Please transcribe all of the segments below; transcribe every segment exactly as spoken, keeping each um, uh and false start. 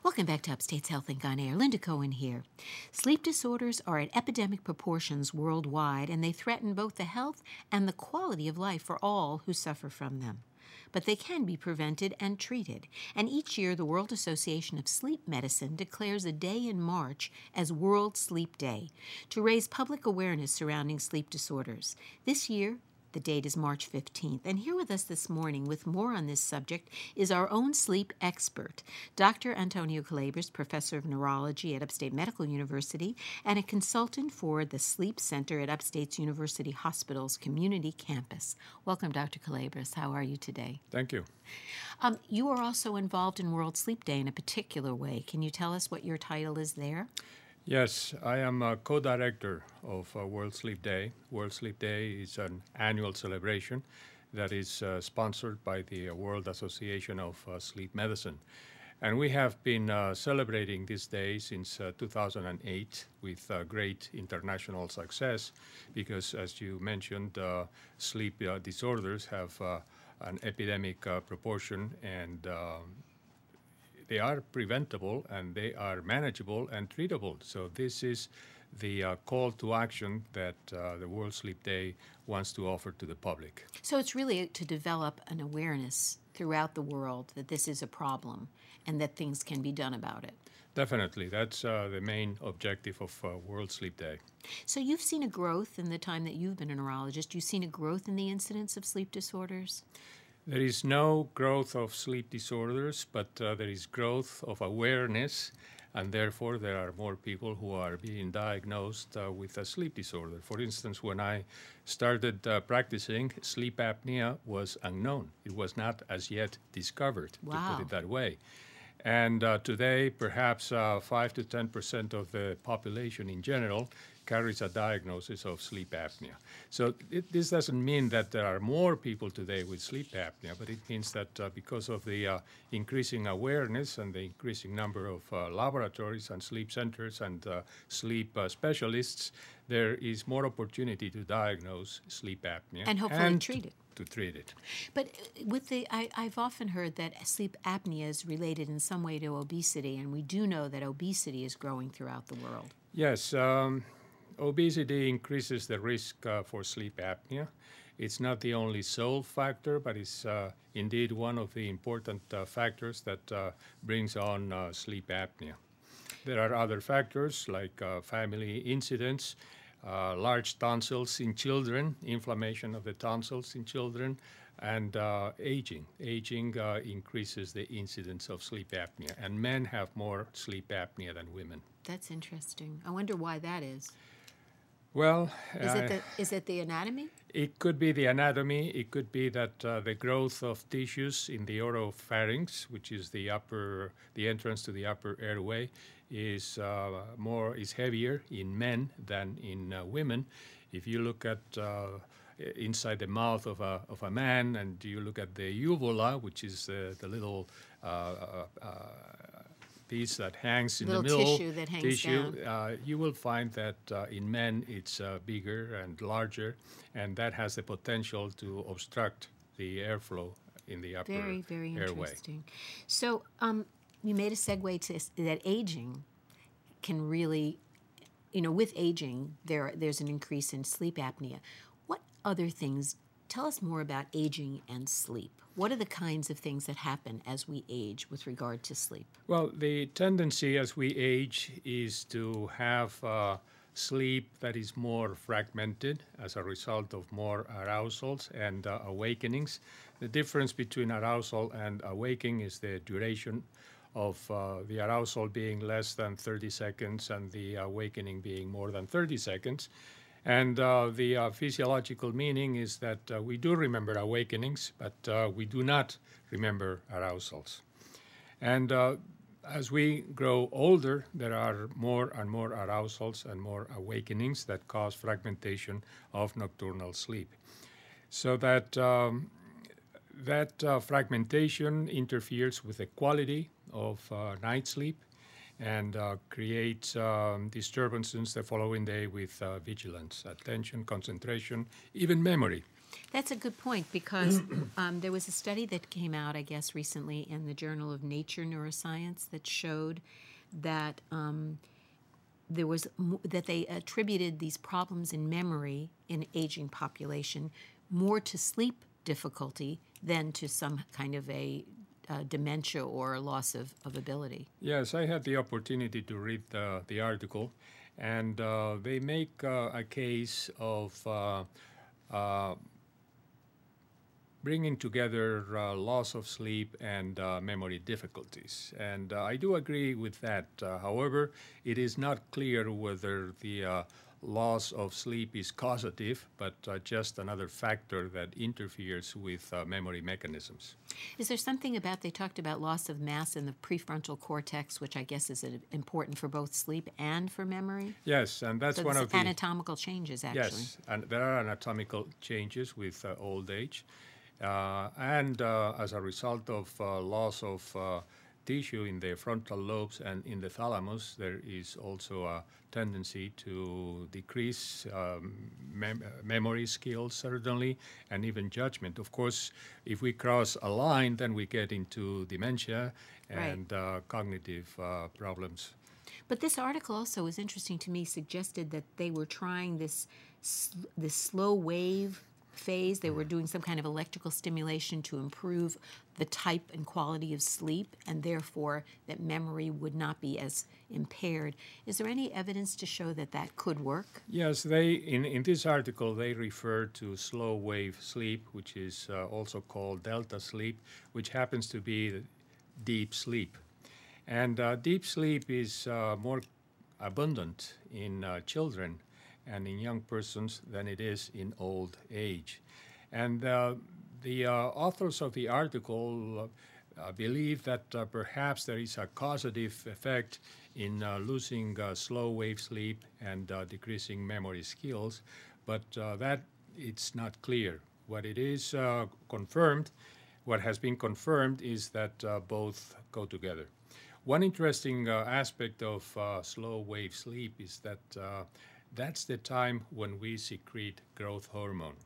Welcome back to Upstate's Health Link on Air. Linda Cohen here. Sleep disorders are at epidemic proportions worldwide, and they threaten both the health and the quality of life for all who suffer from them. But they can be prevented and treated, and each year the World Association of Sleep Medicine declares a day in March as World Sleep Day to raise public awareness surrounding sleep disorders. This year, the date is March fifteenth, and here with us this morning with more on this subject is our own sleep expert, Doctor Antonio Culebras, professor of neurology at Upstate Medical University and a consultant for the Sleep Center at Upstate's University Hospital's Community Campus. Welcome, Doctor Culebras. How are you today? Thank you. Um, you are also involved in World Sleep Day in a particular way. Can you tell us what your title is there? Yes, I am a co-director of uh, World Sleep Day. World Sleep Day is an annual celebration that is uh, sponsored by the uh, World Association of uh, Sleep Medicine. And we have been uh, celebrating this day since uh, two thousand eight with uh, great international success because, as you mentioned, uh, sleep uh, disorders have uh, an epidemic uh, proportion, and um, they are preventable and they are manageable and treatable. So this is the uh, call to action that uh, the World Sleep Day wants to offer to the public. So it's really to develop an awareness throughout the world that this is a problem and that things can be done about it. Definitely. That's uh, the main objective of uh, World Sleep Day. So you've seen a growth in the time that you've been a neurologist. You've seen a growth in the incidence of sleep disorders? There is no growth of sleep disorders, but uh, there is growth of awareness, and therefore there are more people who are being diagnosed uh, with a sleep disorder. For instance, when I started uh, practicing, sleep apnea was unknown. It was not as yet discovered, Wow. to put it that way. And uh, today, perhaps uh, five to ten percent of the population in general carries a diagnosis of sleep apnea. So it, this doesn't mean that there are more people today with sleep apnea, but it means that uh, because of the uh, increasing awareness and the increasing number of uh, laboratories and sleep centers and uh, sleep uh, specialists, there is more opportunity to diagnose sleep apnea. And hopefully and treat it. To treat it. But with the, I, I've often heard that sleep apnea is related in some way to obesity, and we do know that obesity is growing throughout the world. Yes, um, obesity increases the risk uh, for sleep apnea. It's not the only sole factor, but it's uh, indeed one of the important uh, factors that uh, brings on uh, sleep apnea. There are other factors like uh, family incidents, Uh, large tonsils in children, inflammation of the tonsils in children, and uh, aging. Aging uh, increases the incidence of sleep apnea, and men have more sleep apnea than women. That's interesting. I wonder why that is. Well, Is I- it the, is it the anatomy? It could be the anatomy. It could be that uh, the growth of tissues in the oropharynx, which is the upper, the entrance to the upper airway, is uh, more is heavier in men than in uh, women. If you look at uh, inside the mouth of a of a man, and you look at the uvula, which is uh, the little uh, uh, uh, piece that hangs in Little the middle, tissue that hangs tissue, down. uh, you will find that uh, in men it's uh, bigger and larger, and that has the potential to obstruct the airflow in the upper Very, very airway. interesting. So um, you made a segue to s- that aging can really, you know, with aging, there there's an increase in sleep apnea. What other things, tell us more about aging and sleep. What are the kinds of things that happen as we age with regard to sleep? Well, the tendency as we age is to have uh, sleep that is more fragmented as a result of more arousals and uh, awakenings. The difference between arousal and awakening is the duration of uh, the arousal being less than thirty seconds and the awakening being more than thirty seconds. And uh, the uh, physiological meaning is that uh, we do remember awakenings, but uh, we do not remember arousals. And uh, as we grow older, there are more and more arousals and more awakenings that cause fragmentation of nocturnal sleep. So that um, that uh, fragmentation interferes with the quality of uh, night sleep and uh, creates um, disturbances the following day with uh, vigilance, attention, concentration, even memory. That's a good point because um, there was a study that came out, I guess, recently in the Journal of Nature Neuroscience that showed that um, there was m- that they attributed these problems in memory in aging population more to sleep difficulty than to some kind of a uh, dementia or loss of, of ability. Yes, I had the opportunity to read the, the article, and uh, they make uh, a case of uh, uh, bringing together uh, loss of sleep and uh, memory difficulties. And uh, I do agree with that. Uh, however, it is not clear whether the uh, loss of sleep is causative, but uh, just another factor that interferes with uh, memory mechanisms. Is there something about, they talked about loss of mass in the prefrontal cortex, which I guess is uh, important for both sleep and for memory? Yes, and that's So one this of the anatomical changes, actually. Yes, and there are anatomical changes with uh, old age. Uh, and uh, as a result of uh, loss of uh, tissue in the frontal lobes and in the thalamus, there is also a tendency to decrease um, mem- memory skills, certainly, and even judgment. Of course, if we cross a line, then we get into dementia and right. uh, cognitive uh, problems. But this article also was interesting to me, suggested that they were trying this, sl- this slow wave phase. They were doing some kind of electrical stimulation to improve the type and quality of sleep, and therefore that memory would not be as impaired. Is there any evidence to show that that could work? Yes, they in, in this article they refer to slow wave sleep, which is uh, also called delta sleep, which happens to be deep sleep. And uh, deep sleep is uh, more abundant in uh, children and in young persons than it is in old age. And uh, the uh, authors of the article uh, believe that uh, perhaps there is a causative effect in uh, losing uh, slow wave sleep and uh, decreasing memory skills, but uh, that it's not clear. What it is uh, confirmed, what has been confirmed is that uh, both go together. One interesting uh, aspect of uh, slow wave sleep is that uh, that's the time when we secrete growth hormone.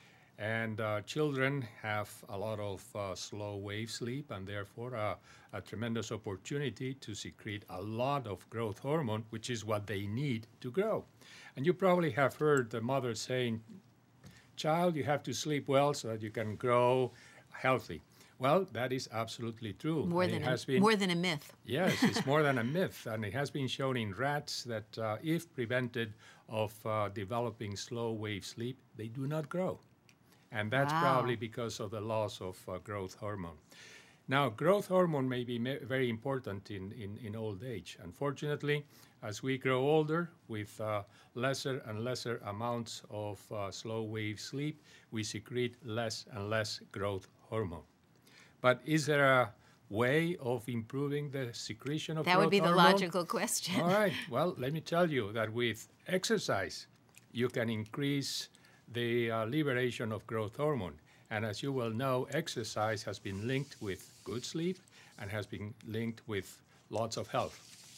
And uh, children have a lot of uh, slow wave sleep and therefore uh, a tremendous opportunity to secrete a lot of growth hormone, which is what they need to grow. And you probably have heard the mother saying, child, you have to sleep well so that you can grow healthy. Well, that is absolutely true. More and than, it a, has been, more than a myth. Yes, it's more than a myth. And it has been shown in rats that uh, if prevented of uh, developing slow wave sleep, they do not grow. And that's Wow. probably because of the loss of uh, growth hormone. Now, growth hormone may be me- very important in, in, in old age. Unfortunately, as we grow older with uh, lesser and lesser amounts of uh, slow wave sleep, we secrete less and less growth hormone. But is there a way of improving the secretion of That growth would be the hormone? logical question. All right. Well, let me tell you that with exercise, you can increase the uh, liberation of growth hormone. And as you well know, exercise has been linked with good sleep and has been linked with lots of health.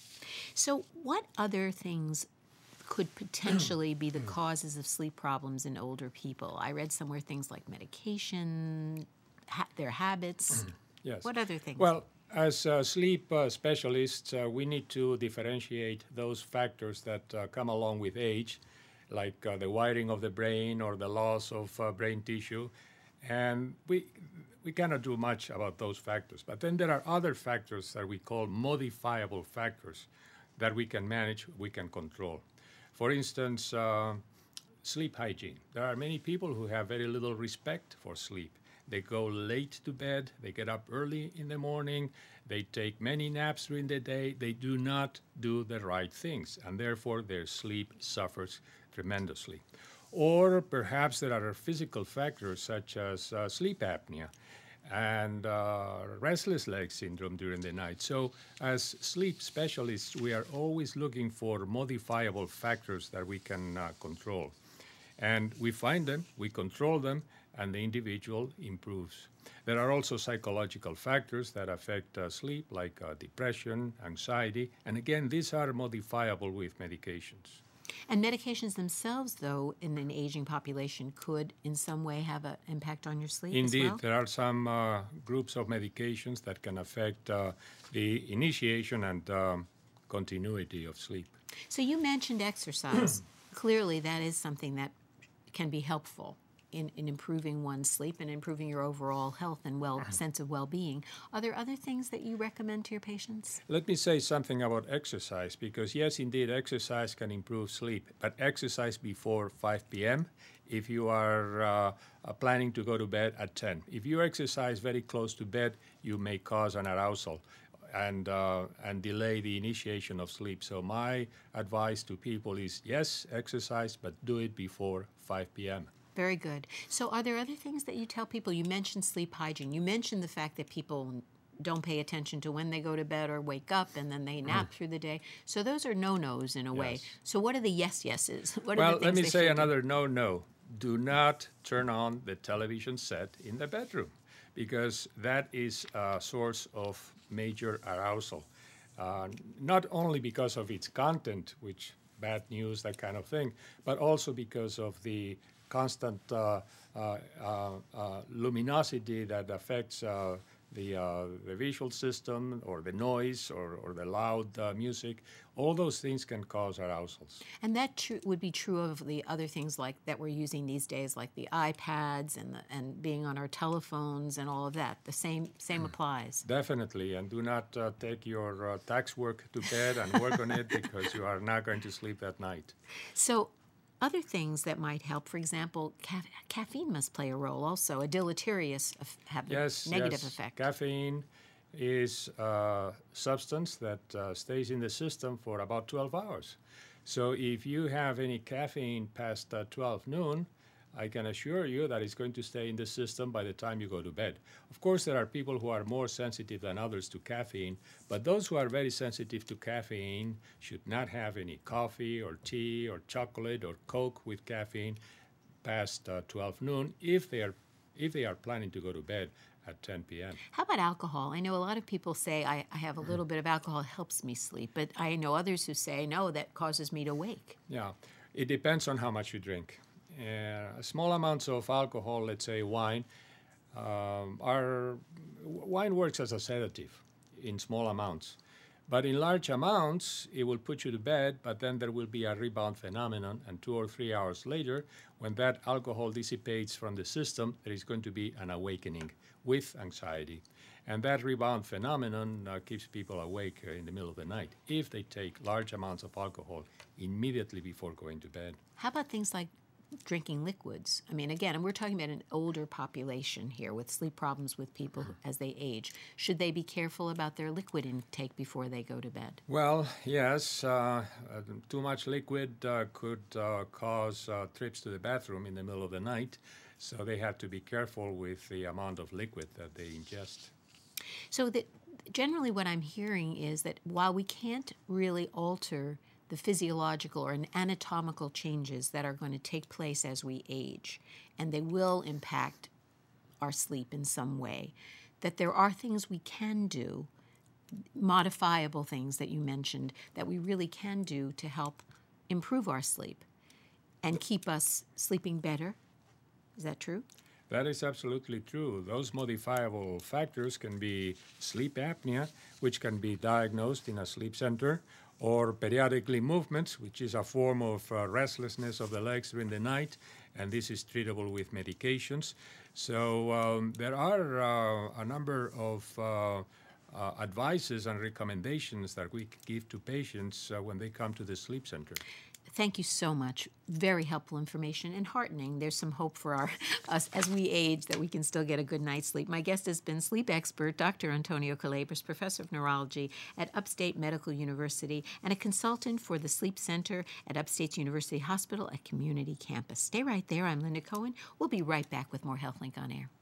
So what other things could potentially be the causes of sleep problems in older people? I read somewhere things like medication, ha- their habits. Yes. What other things? Well, as uh, sleep uh, specialists, uh, we need to differentiate those factors that uh, come along with age, like uh, the wiring of the brain or the loss of uh, brain tissue. And we, we cannot do much about those factors. But then there are other factors that we call modifiable factors that we can manage, we can control. For instance, uh, sleep hygiene. There are many people who have very little respect for sleep. They go late to bed, they get up early in the morning, they take many naps during the day, they do not do the right things, and therefore their sleep suffers tremendously. Or perhaps there are physical factors such as uh, sleep apnea and uh, restless leg syndrome during the night. So as sleep specialists, we are always looking for modifiable factors that we can uh, control. And we find them, we control them, and the individual improves. There are also psychological factors that affect uh, sleep, like uh, depression, anxiety, and again, these are modifiable with medications. And medications themselves, though, in an aging population could in some way have an impact on your sleep Indeed, as well? there are some uh, groups of medications that can affect uh, the initiation and um, continuity of sleep. So you mentioned exercise. Clearly, that is something that can be helpful in, in improving one's sleep and improving your overall health and well sense of well-being. Are there other things that you recommend to your patients? Let me say something about exercise, because yes, indeed, exercise can improve sleep, but exercise before five p.m. if you are uh, uh, planning to go to bed at ten. If you exercise very close to bed, you may cause an arousal and uh, and delay the initiation of sleep. So my advice to people is, yes, exercise, but do it before five p.m. Very good. So are there other things that you tell people? You mentioned sleep hygiene. You mentioned the fact that people don't pay attention to when they go to bed or wake up, and then they nap through the day. So those are no-nos in a way. Yes. So what are the yes-yeses? What are Well, the things let me they say should do? another no-no. Do not turn on the television set in the bedroom, because that is a source of major arousal. Uh, not only because of its content, which bad news, that kind of thing, but also because of the constant uh, uh, uh, uh, luminosity that affects uh, the, uh, the visual system, or the noise, or, or the loud uh, music. All those things can cause arousals. And that tru- would be true of the other things like that we're using these days, like the iPads and the, and being on our telephones and all of that. The same same applies. Definitely, and do not uh, take your uh, tax work to bed and work on it, because you are not going to sleep that night. So other things that might help, for example, ca- caffeine must play a role also, a deleterious, eff- have a Yes, negative yes. effect. Caffeine is a substance that uh, stays in the system for about twelve hours. So if you have any caffeine past uh, twelve noon, I can assure you that it's going to stay in the system by the time you go to bed. Of course, there are people who are more sensitive than others to caffeine, but those who are very sensitive to caffeine should not have any coffee or tea or chocolate or Coke with caffeine past uh, twelve noon if they are if they are planning to go to bed at ten p.m. How about alcohol? I know a lot of people say I, I have a little bit of alcohol helps me sleep, but I know others who say no, that causes me to wake. Yeah, it depends on how much you drink. Uh, small amounts of alcohol, let's say wine, um, are wine works as a sedative in small amounts. But in large amounts, it will put you to bed, but then there will be a rebound phenomenon, and two or three hours later, when that alcohol dissipates from the system, there is going to be an awakening with anxiety. And that rebound phenomenon uh, keeps people awake uh, in the middle of the night if they take large amounts of alcohol immediately before going to bed. How about things like drinking liquids? I mean, again, and we're talking about an older population here with sleep problems with people who- as they age. Should they be careful about their liquid intake before they go to bed? Well, yes, uh, uh, too much liquid uh, could uh, cause uh, trips to the bathroom in the middle of the night, so they have to be careful with the amount of liquid that they ingest. So that generally what I'm hearing is that while we can't really alter the physiological or anatomical changes that are going to take place as we age, and they will impact our sleep in some way, that there are things we can do, modifiable things that you mentioned, that we really can do to help improve our sleep and keep us sleeping better. Is that true? That is absolutely true. Those modifiable factors can be sleep apnea, which can be diagnosed in a sleep center, or periodic limb movements, which is a form of uh, restlessness of the legs during the night, and this is treatable with medications. So um, there are uh, a number of uh, uh, advices and recommendations that we give to patients uh, when they come to the sleep center. Thank you so much. Very helpful information and heartening. There's some hope for our us as we age that we can still get a good night's sleep. My guest has been sleep expert Doctor Antonio Culebras, professor of neurology at Upstate Medical University and a consultant for the Sleep Center at Upstate University Hospital at Community Campus. Stay right there. I'm Linda Cohen. We'll be right back with more HealthLink on Air.